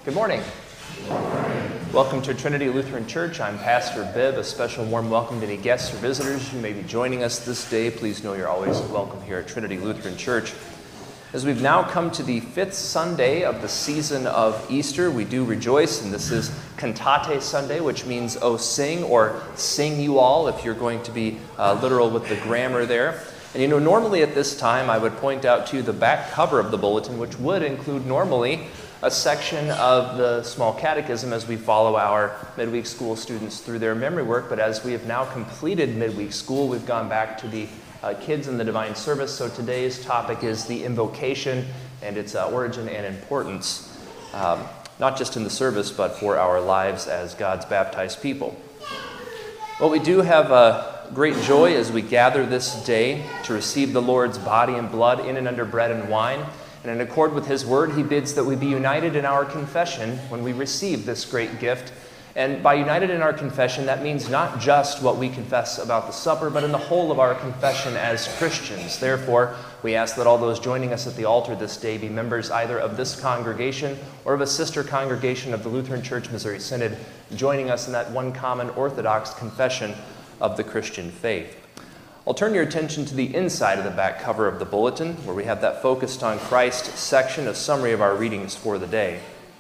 Good morning. Welcome to Trinity Lutheran Church. I'm Pastor Bibb. A special warm welcome to any guests or visitors who may be joining us this day. Please know you're always welcome here at Trinity Lutheran Church. As we've now come to the fifth Sunday of the season of Easter, we do rejoice, and this is Cantate Sunday, which means "Oh sing" or "sing you all," if you're going to be literal with the grammar there. And normally at this time I would point out to you the back cover of the bulletin, which would include normally a section of the small catechism as we follow our midweek school students through their memory work. But as we have now completed midweek school, we've gone back to the kids in the divine service. So today's topic is the invocation and its origin and importance, not just in the service, but for our lives as God's baptized people. Well, we do have great joy as we gather this day to receive the Lord's body and blood in and under bread and wine. And in accord with His word, He bids that we be united in our confession when we receive this great gift. And by united in our confession, that means not just what we confess about the supper, but in the whole of our confession as Christians. Therefore, we ask that all those joining us at the altar this day be members either of this congregation or of a sister congregation of the Lutheran Church Missouri Synod, joining us in that one common Orthodox confession of the Christian faith. I'll turn your attention to the inside of the back cover of the bulletin, where we have that focused on Christ section, a summary of our readings for the day.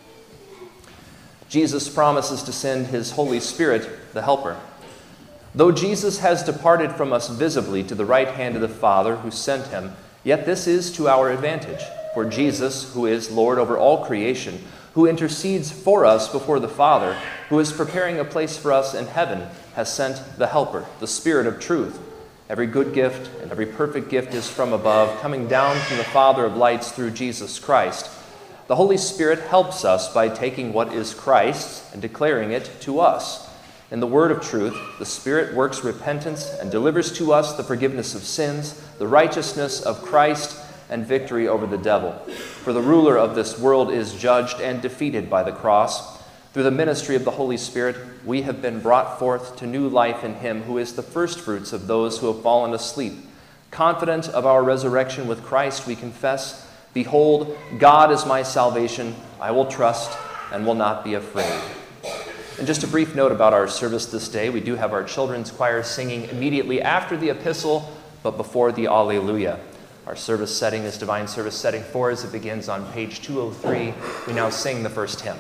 Jesus promises to send His Holy Spirit, the Helper. Though Jesus has departed from us visibly to the right hand of the Father who sent Him, yet this is to our advantage. For Jesus, who is Lord over all creation, who intercedes for us before the Father, who is preparing a place for us in heaven, has sent the Helper, the Spirit of truth. Every good gift and every perfect gift is from above, coming down from the Father of lights through Jesus Christ. The Holy Spirit helps us by taking what is Christ's and declaring it to us. In the word of truth, the Spirit works repentance and delivers to us the forgiveness of sins, the righteousness of Christ, and victory over the devil. For the ruler of this world is judged and defeated by the cross. Through the ministry of the Holy Spirit, we have been brought forth to new life in Him who is the firstfruits of those who have fallen asleep. Confident of our resurrection with Christ, we confess, "Behold, God is my salvation. I will trust and will not be afraid." And just a brief note about our service this day. We do have our children's choir singing immediately after the epistle, but before the Alleluia. Our service setting is Divine Service Setting 4 as it begins on page 203. We now sing the first hymn.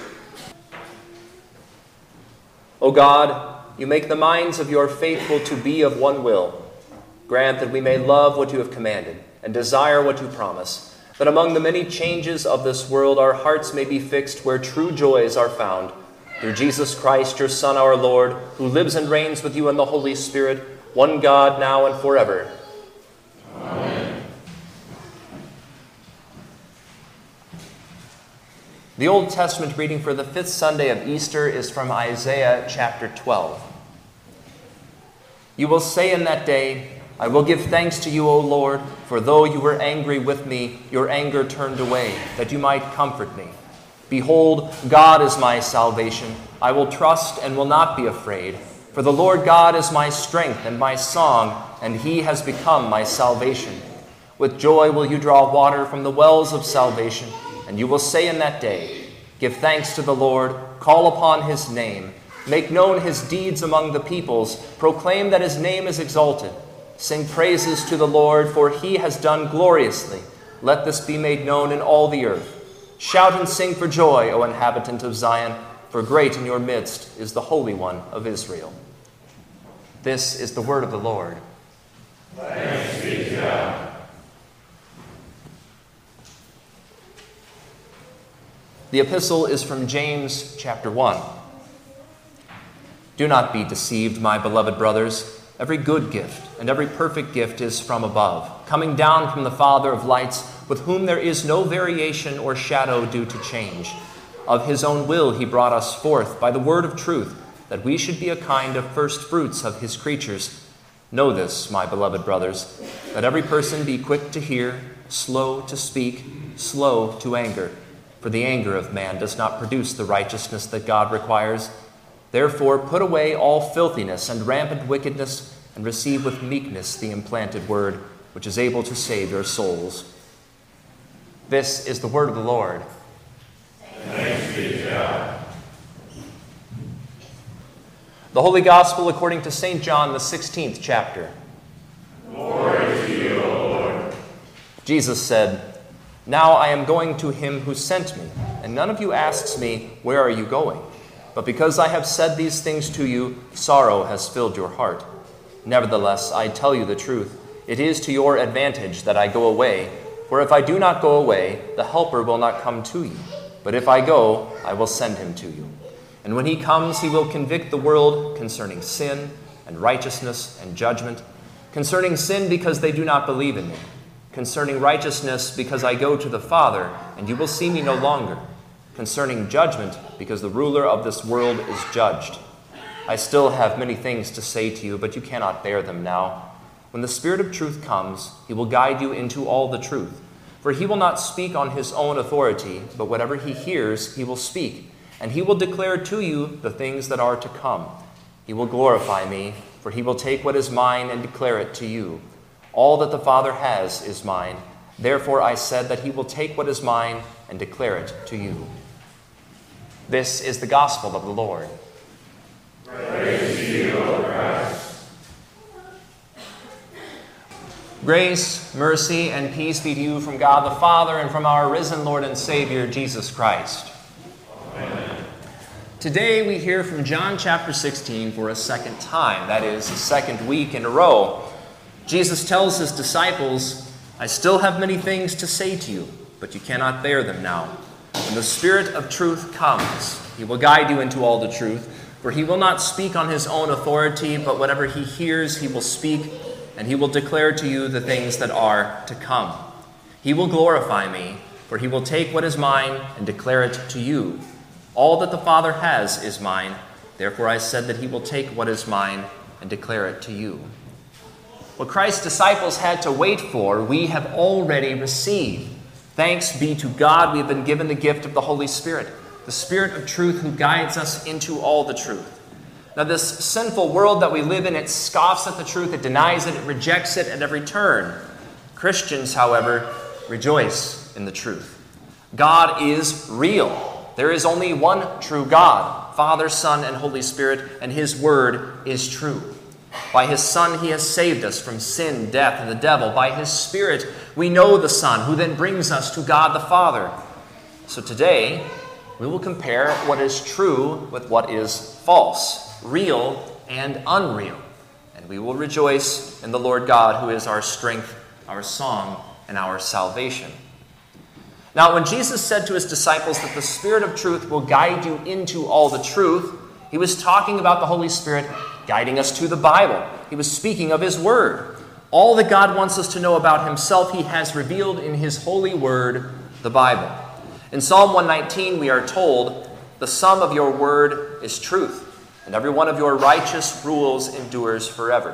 O God, you make the minds of your faithful to be of one will. Grant that we may love what you have commanded and desire what you promise, that among the many changes of this world our hearts may be fixed where true joys are found. Through Jesus Christ, your Son, our Lord, who lives and reigns with you in the Holy Spirit, one God, now and forever. Amen. The Old Testament reading for the fifth Sunday of Easter is from Isaiah chapter 12. You will say in that day, "I will give thanks to you, O Lord, for though you were angry with me, your anger turned away, that you might comfort me. Behold, God is my salvation. I will trust and will not be afraid. For the Lord God is my strength and my song, and He has become my salvation. With joy will you draw water from the wells of salvation. And you will say in that day, give thanks to the Lord, call upon His name, make known His deeds among the peoples, proclaim that His name is exalted. Sing praises to the Lord, for He has done gloriously. Let this be made known in all the earth. Shout and sing for joy, O inhabitant of Zion, for great in your midst is the Holy One of Israel." This is the word of the Lord. Thanks be to God. The epistle is from James chapter 1. Do not be deceived, my beloved brothers. Every good gift and every perfect gift is from above, coming down from the Father of lights, with whom there is no variation or shadow due to change. Of His own will He brought us forth by the word of truth, that we should be a kind of first fruits of His creatures. Know this, my beloved brothers, that every person be quick to hear, slow to speak, slow to anger. For the anger of man does not produce the righteousness that God requires. Therefore, put away all filthiness and rampant wickedness, and receive with meekness the implanted word, which is able to save your souls. This is the word of the Lord. Thanks be The Holy Gospel according to St. John, the 16th chapter. Glory to you, O Lord. Jesus said, "Now I am going to him who sent me, and none of you asks me, 'Where are you going?' But because I have said these things to you, sorrow has filled your heart. Nevertheless, I tell you the truth. It is to your advantage that I go away, for if I do not go away, the Helper will not come to you. But if I go, I will send him to you. And when he comes, he will convict the world concerning sin and righteousness and judgment. Concerning sin, because they do not believe in me. Concerning righteousness, because I go to the Father, and you will see me no longer. Concerning judgment, because the ruler of this world is judged. I still have many things to say to you, but you cannot bear them now. When the Spirit of truth comes, he will guide you into all the truth. For he will not speak on his own authority, but whatever he hears, he will speak. And he will declare to you the things that are to come. He will glorify me, for he will take what is mine and declare it to you. All that the Father has is mine. Therefore I said that he will take what is mine and declare it to you." This is the gospel of the Lord. Praise to you, O Christ. Grace, mercy, and peace be to you from God the Father and from our risen Lord and Savior, Jesus Christ. Today we hear from John chapter 16 for a second time, that is, a second week in a row. Jesus tells his disciples, "I still have many things to say to you, but you cannot bear them now. When the Spirit of truth comes, he will guide you into all the truth, for he will not speak on his own authority, but whatever he hears he will speak, and he will declare to you the things that are to come. He will glorify me, for he will take what is mine and declare it to you. All that the Father has is mine. Therefore I said that he will take what is mine and declare it to you." What Christ's disciples had to wait for, we have already received. Thanks be to God, we have been given the gift of the Holy Spirit, the Spirit of truth who guides us into all the truth. Now, this sinful world that we live in, it scoffs at the truth, it denies it, it rejects it at every turn. Christians, however, rejoice in the truth. God is real. There is only one true God, Father, Son, and Holy Spirit, and his word is true. By his Son, he has saved us from sin, death, and the devil. By his Spirit, we know the Son, who then brings us to God the Father. So today, we will compare what is true with what is false, real and unreal. And we will rejoice in the Lord God, who is our strength, our song, and our salvation. Now, when Jesus said to his disciples that the Spirit of truth will guide you into all the truth, he was talking about the Holy Spirit guiding us to the Bible. He was speaking of his word. All that God wants us to know about himself, he has revealed in his holy word, the Bible. In Psalm 119, we are told, "The sum of your word is truth, and every one of your righteous rules endures forever."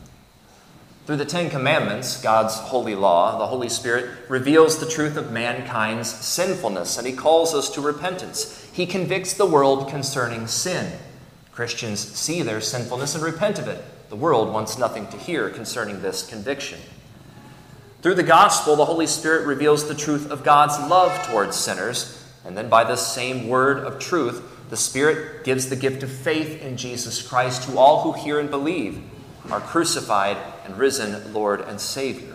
Through the Ten Commandments, God's holy law, the Holy Spirit reveals the truth of mankind's sinfulness, and he calls us to repentance. He convicts the world concerning sin. Christians see their sinfulness and repent of it. The world wants nothing to hear concerning this conviction. Through the gospel, the Holy Spirit reveals the truth of God's love towards sinners, and then by this same word of truth, the Spirit gives the gift of faith in Jesus Christ to all who hear and believe, our crucified and risen Lord and Savior.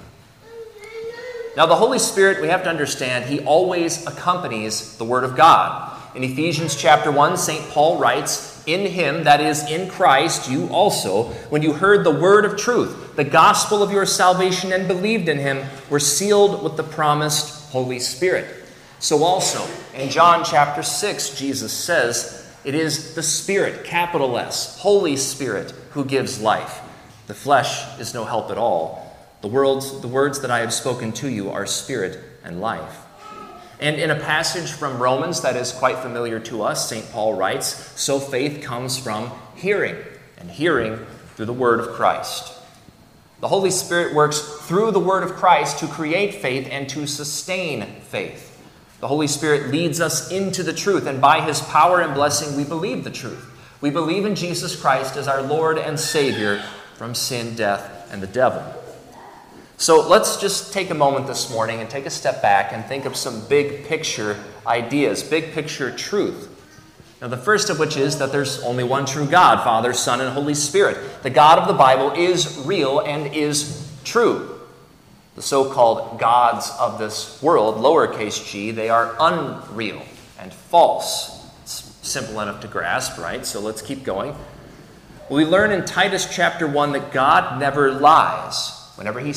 Now, the Holy Spirit, we have to understand, he always accompanies the Word of God. In Ephesians chapter 1, St. Paul writes, "In him, that is, in Christ, you also, when you heard the word of truth, the gospel of your salvation, and believed in him, were sealed with the promised Holy Spirit." So also, in John chapter 6, Jesus says, "It is the Spirit, capital S, Holy Spirit, who gives life. The flesh is no help at all. The words that I have spoken to you are spirit and life." And in a passage from Romans that is quite familiar to us, St. Paul writes, "So faith comes from hearing, and hearing through the word of Christ." The Holy Spirit works through the word of Christ to create faith and to sustain faith. The Holy Spirit leads us into the truth, and by his power and blessing, we believe the truth. We believe in Jesus Christ as our Lord and Savior from sin, death, and the devil. So let's just take a moment this morning and take a step back and think of some big picture ideas, big picture truth. Now, the first of which is that there's only one true God, Father, Son, and Holy Spirit. The God of the Bible is real and is true. The so-called gods of this world, lowercase g, they are unreal and false. It's simple enough to grasp, right? So let's keep going. We learn in Titus chapter 1 that God never lies. Whenever he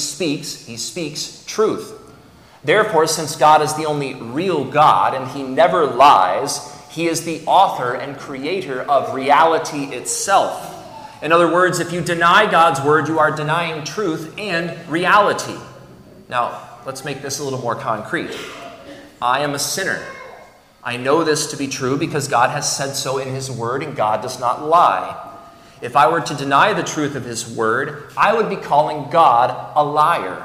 speaks truth. Therefore, since God is the only real God and he never lies, he is the author and creator of reality itself. In other words, if you deny God's word, you are denying truth and reality. Now, let's make this a little more concrete. I am a sinner. I know this to be true because God has said so in his word, and God does not lie. If I were to deny the truth of his word, I would be calling God a liar.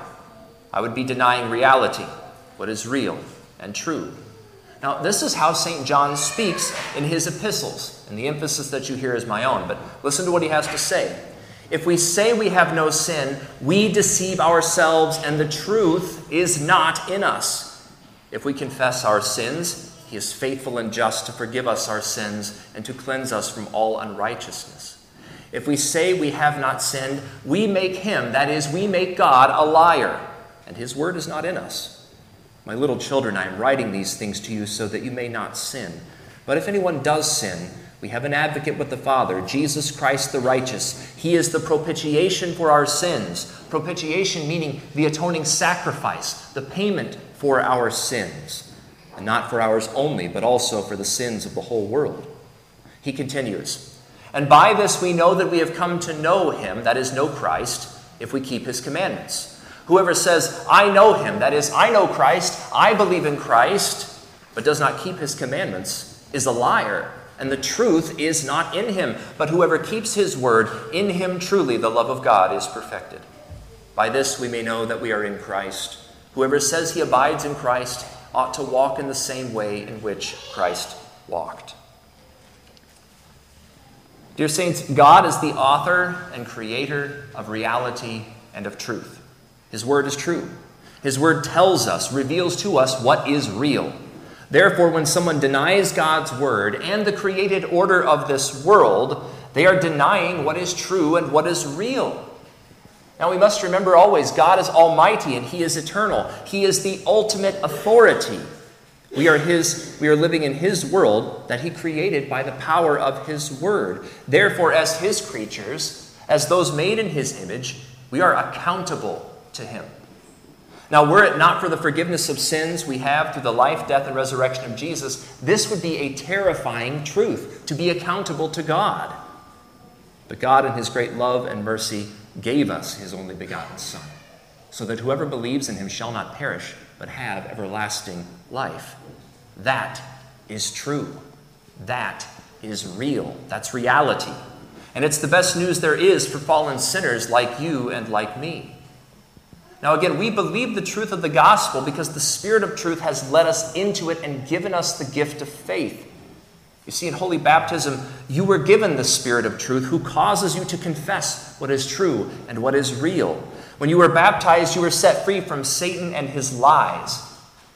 I would be denying reality, what is real and true. Now, this is how St. John speaks in his epistles, and the emphasis that you hear is my own, but listen to what he has to say. If we say we have no sin, we deceive ourselves, and the truth is not in us. If we confess our sins, he is faithful and just to forgive us our sins and to cleanse us from all unrighteousness. If we say we have not sinned, we make him, that is, we make God, a liar, and his word is not in us. My little children, I am writing these things to you so that you may not sin. But if anyone does sin, we have an advocate with the Father, Jesus Christ the righteous. He is the propitiation for our sins. Propitiation meaning the atoning sacrifice, the payment for our sins. And not for ours only, but also for the sins of the whole world. He continues, and by this we know that we have come to know him, that is, know Christ, if we keep his commandments. Whoever says, I know him, that is, I know Christ, I believe in Christ, but does not keep his commandments, is a liar, and the truth is not in him. But whoever keeps his word, in him truly the love of God is perfected. By this we may know that we are in Christ. Whoever says he abides in Christ ought to walk in the same way in which Christ walked. Dear saints, God is the author and creator of reality and of truth. His word is true. His word tells us, reveals to us what is real. Therefore, when someone denies God's word and the created order of this world, they are denying what is true and what is real. Now, we must remember always, God is almighty and he is eternal. He is the ultimate authority. We are living in his world that he created by the power of his word. Therefore, as his creatures, as those made in his image, we are accountable to him. Now, were it not for the forgiveness of sins we have through the life, death, and resurrection of Jesus, this would be a terrifying truth, to be accountable to God. But God, in his great love and mercy, gave us his only begotten Son, so that whoever believes in him shall not perish, but have everlasting life. That is true. That is real. That's reality. And it's the best news there is for fallen sinners like you and like me. Now again, we believe the truth of the gospel because the Spirit of truth has led us into it and given us the gift of faith. You see, in holy baptism, you were given the Spirit of truth who causes you to confess what is true and what is real. When you were baptized, you were set free from Satan and his lies.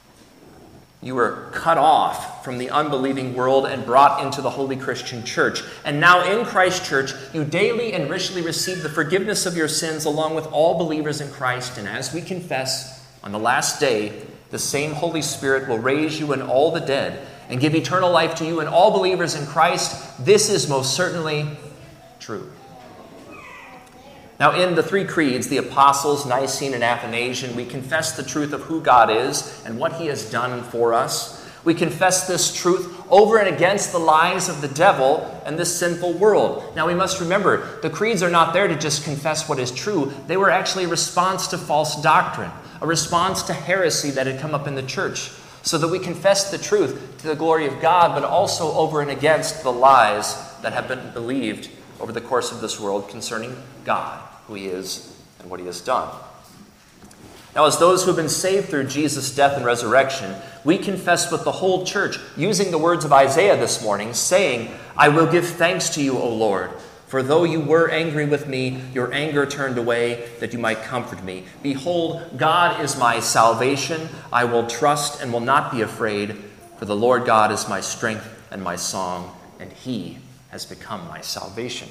You were cut off from the unbelieving world and brought into the holy Christian church. And now in Christ Church, you daily and richly receive the forgiveness of your sins along with all believers in Christ. And as we confess, on the last day, the same Holy Spirit will raise you and all the dead and give eternal life to you and all believers in Christ. This is most certainly true. Now, in the three creeds, the Apostles', Nicene, and Athanasian, we confess the truth of who God is and what he has done for us. We confess this truth over and against the lies of the devil and this sinful world. Now, we must remember, the creeds are not there to just confess what is true. They were actually a response to false doctrine, a response to heresy that had come up in the church, so that we confess the truth to the glory of God, but also over and against the lies that have been believed over the course of this world concerning God, who he is and what he has done. Now, as those who have been saved through Jesus' death and resurrection, we confess with the whole church, using the words of Isaiah this morning, saying, I will give thanks to you, O Lord, For though you were angry with me, your anger turned away, that you might comfort me. Behold, God is my salvation. I will trust and will not be afraid, for the Lord God is my strength and my song, and he has become my salvation.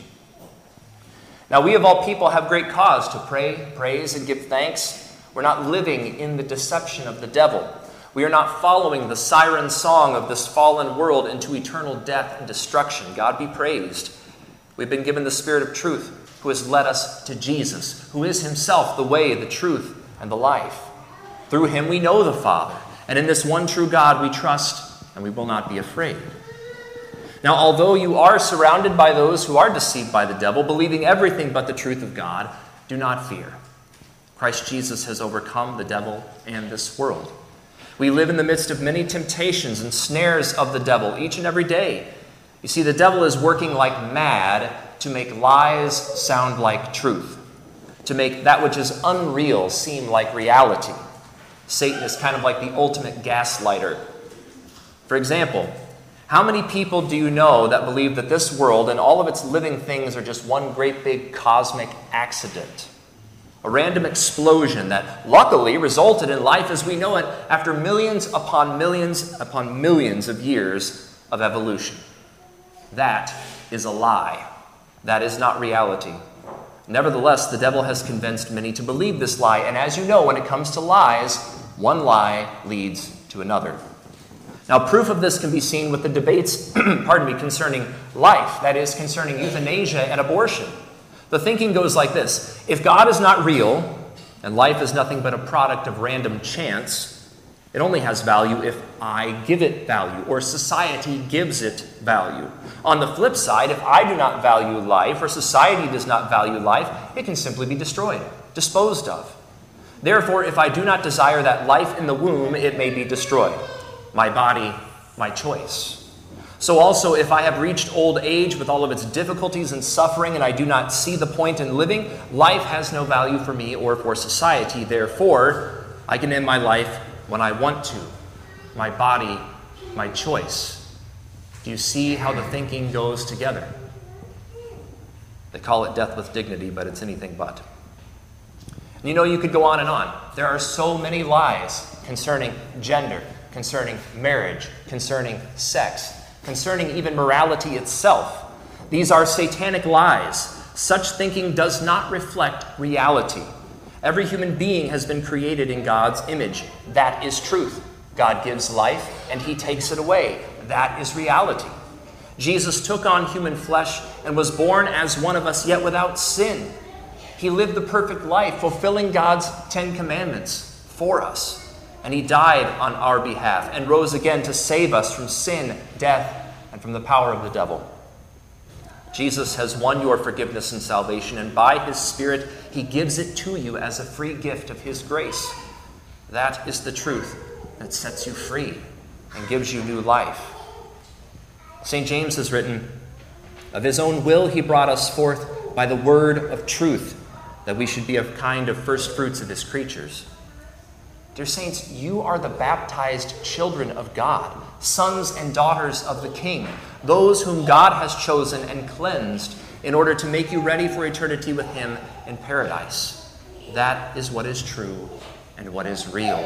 Now we of all people have great cause to pray, praise, and give thanks. We're not living in the deception of the devil. We are not following the siren song of this fallen world into eternal death and destruction. God be praised. We've been given the Spirit of truth, who has led us to Jesus, who is himself the way, the truth, and the life. Through him we know the Father, and in this one true God we trust, and we will not be afraid. Now, although you are surrounded by those who are deceived by the devil, believing everything but the truth of God, do not fear. Christ Jesus has overcome the devil and this world. We live in the midst of many temptations and snares of the devil each and every day. You see, the devil is working like mad to make lies sound like truth, to make that which is unreal seem like reality. Satan is kind of like the ultimate gaslighter. For example, how many people do you know that believe that this world and all of its living things are just one great big cosmic accident? A random explosion that luckily resulted in life as we know it after millions upon millions of years of evolution. That is a lie. That is not reality. Nevertheless, the devil has convinced many to believe this lie. And as you know, when it comes to lies, one lie leads to another. Now, proof of this can be seen with the debates, concerning life. That is, concerning euthanasia and abortion. The thinking goes like this. If God is not real, and life is nothing but a product of random chance, it only has value if I give it value, or society gives it value. On the flip side, if I do not value life, or society does not value life, it can simply be destroyed, disposed of. Therefore, if I do not desire that life in the womb, it may be destroyed. My body, my choice. So also, if I have reached old age with all of its difficulties and suffering, and I do not see the point in living, life has no value for me or for society. Therefore, I can end my life when I want to. My body, my choice. Do you see how the thinking goes together? They call it death with dignity, but it's anything but. And you know, you could go on and on. There are so many lies concerning gender, concerning marriage, concerning sex, concerning even morality itself. These are satanic lies. Such thinking does not reflect reality. Every human being has been created in God's image. That is truth. God gives life and he takes it away. That is reality. Jesus took on human flesh and was born as one of us, yet without sin. He lived the perfect life, fulfilling God's 10 commandments for us. And he died on our behalf and rose again to save us from sin, death, and from the power of the devil. Jesus has won your forgiveness and salvation, and by his Spirit, he gives it to you as a free gift of his grace. That is the truth that sets you free and gives you new life. St. James has written, "Of his own will he brought us forth by the word of truth, that we should be a kind of first fruits of his creatures." Dear saints, you are the baptized children of God, sons and daughters of the King, those whom God has chosen and cleansed in order to make you ready for eternity with him in paradise. That is what is true and what is real.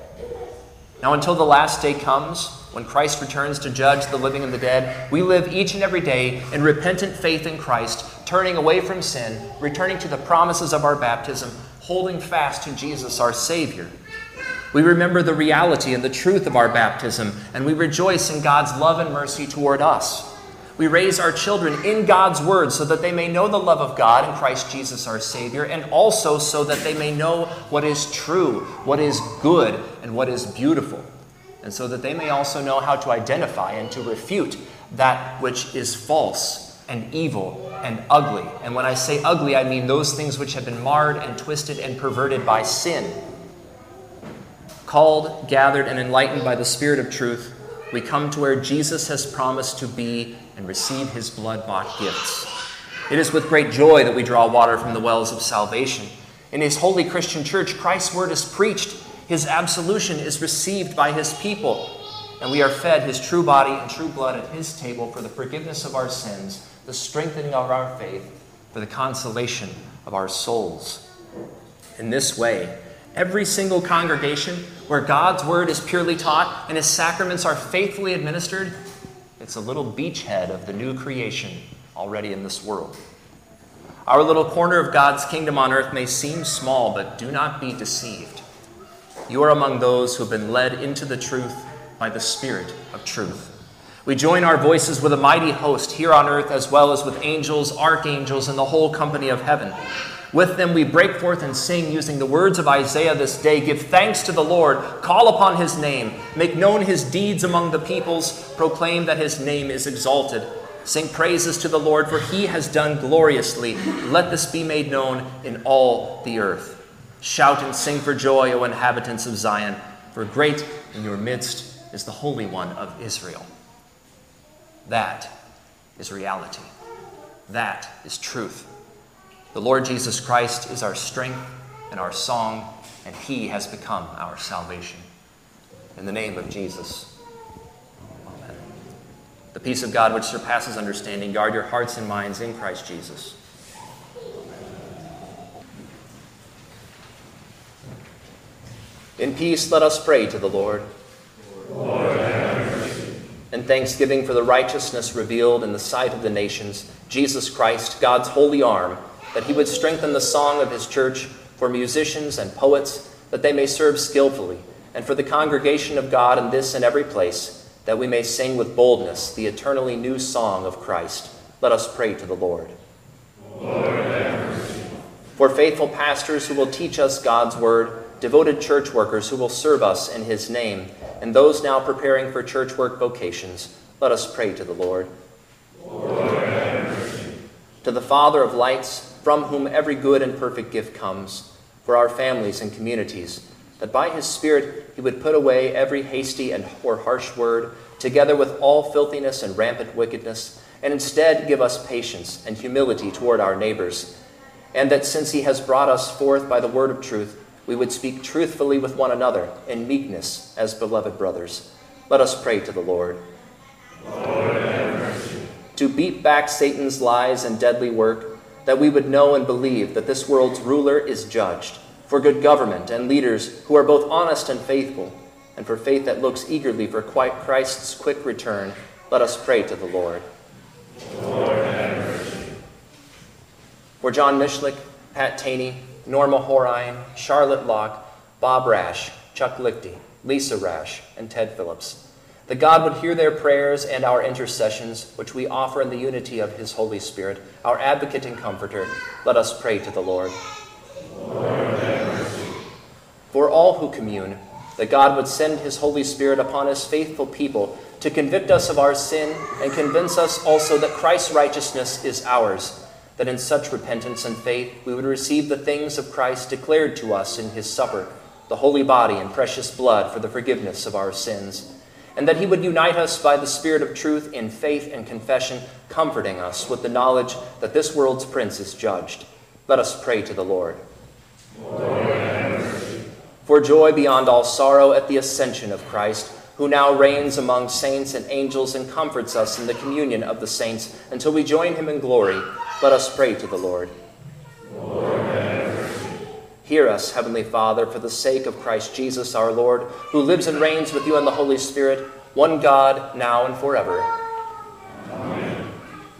Now, until the last day comes, when Christ returns to judge the living and the dead, we live each and every day in repentant faith in Christ, turning away from sin, returning to the promises of our baptism, holding fast to Jesus, our Savior. We remember the reality and the truth of our baptism, and we rejoice in God's love and mercy toward us. We raise our children in God's word so that they may know the love of God in Christ Jesus, our Savior, and also so that they may know what is true, what is good, and what is beautiful, and so that they may also know how to identify and to refute that which is false and evil and ugly. And when I say ugly, I mean those things which have been marred and twisted and perverted by sin. Called, gathered, and enlightened by the Spirit of truth, we come to where Jesus has promised to be and receive his blood-bought gifts. It is with great joy that we draw water from the wells of salvation. In his holy Christian church, Christ's word is preached. His absolution is received by his people. and we are fed his true body and true blood at his table for the forgiveness of our sins, the strengthening of our faith, for the consolation of our souls. In this way, every single congregation where God's word is purely taught and his sacraments are faithfully administered, it's a little beachhead of the new creation already in this world. Our little corner of God's kingdom on earth may seem small, but do not be deceived. You are among those who have been led into the truth by the Spirit of truth. We join our voices with a mighty host here on earth, as well as with angels, archangels, and the whole company of heaven. With them we break forth and sing using the words of Isaiah this day. Give thanks to the Lord, call upon his name, make known his deeds among the peoples, proclaim that his name is exalted. Sing praises to the Lord, for he has done gloriously. Let this be made known in all the earth. Shout and sing for joy, O inhabitants of Zion, for great in your midst is the Holy One of Israel. That is reality. That is truth. The Lord Jesus Christ is our strength and our song, and he has become our salvation. In the name of Jesus, amen. The peace of God which surpasses understanding, guard your hearts and minds in Christ Jesus. In peace, let us pray to the Lord. Lord, have mercy. In thanksgiving for the righteousness revealed in the sight of the nations, Jesus Christ, God's holy arm, that he would strengthen the song of his church for musicians and poets, that they may serve skillfully, and for the congregation of God in this and every place, that we may sing with boldness the eternally new song of Christ. Let us pray to the Lord. Lord, have mercy. For faithful pastors who will teach us God's word, devoted church workers who will serve us in his name, and those now preparing for church work vocations, let us pray to the Lord. Lord, have mercy. To the Father of lights, from whom every good and perfect gift comes, for our families and communities, that by his Spirit he would put away every hasty or harsh word, together with all filthiness and rampant wickedness, and instead give us patience and humility toward our neighbors, and that since he has brought us forth by the word of truth, we would speak truthfully with one another in meekness as beloved brothers. Let us pray to the Lord. Lord, have mercy. To beat back Satan's lies and deadly work, that we would know and believe that this world's ruler is judged, for good government and leaders who are both honest and faithful, and for faith that looks eagerly for Christ's quick return, let us pray to the Lord. Lord, have mercy. For John Mishlik, Pat Taney, Norma Horine, Charlotte Locke, Bob Rash, Chuck Lichty, Lisa Rash, and Ted Phillips, that God would hear their prayers and our intercessions, which we offer in the unity of his Holy Spirit, our advocate and comforter. Let us pray to the Lord. Lord, have mercy. For all who commune, that God would send his Holy Spirit upon his faithful people to convict us of our sin and convince us also that Christ's righteousness is ours, that in such repentance and faith we would receive the things of Christ declared to us in his supper, the holy body and precious blood for the forgiveness of our sins, and that he would unite us by the Spirit of truth in faith and confession, comforting us with the knowledge that this world's prince is judged. Let us pray to the Lord. Lord, have mercy. For joy beyond all sorrow at the ascension of Christ, who now reigns among saints and angels and comforts us in the communion of the saints until we join him in glory, let us pray to the Lord. Lord, have mercy. Hear us, Heavenly Father, for the sake of Christ Jesus our Lord, who lives and reigns with you in the Holy Spirit, one God, now and forever. Amen.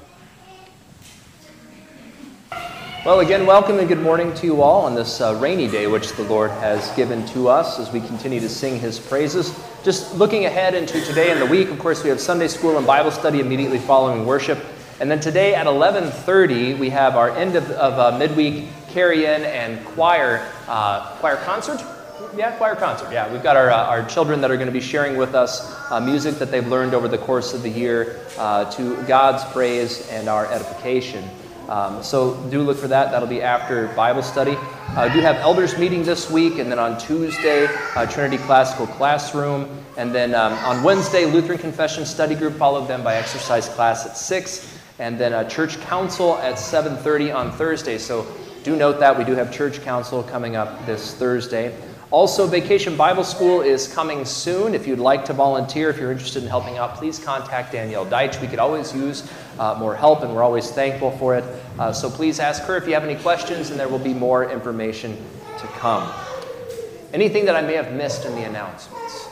Well, again, welcome and good morning to you all on this rainy day which the Lord has given to us as we continue to sing his praises. Just looking ahead into today and the week, of course, we have Sunday school and Bible study immediately following worship. And then today at 11:30, we have our end of midweek carry-in and choir concert. Yeah, choir concert. Yeah, we've got our children that are going to be sharing with us music that they've learned over the course of the year to God's praise and our edification. So do look for that. That'll be after Bible study. We do have elders meeting this week, and then on Tuesday, Trinity Classical Classroom, and then on Wednesday, Lutheran Confession Study Group, followed then by exercise class at 6, and then church council at 7:30 on Thursday. So do note that we do have church council coming up this Thursday. Also, Vacation Bible School is coming soon. If you'd like to volunteer, if you're interested in helping out, please contact Danielle Deitch. We could always use more help, and we're always thankful for it. So please ask her if you have any questions, and there will be more information to come. Anything that I may have missed in the announcements?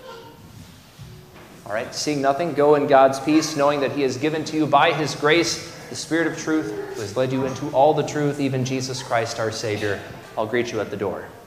All right, seeing nothing, go in God's peace, knowing that He has given to you by His grace the Spirit of truth, who has led you into all the truth, even Jesus Christ our Savior. I'll greet you at the door.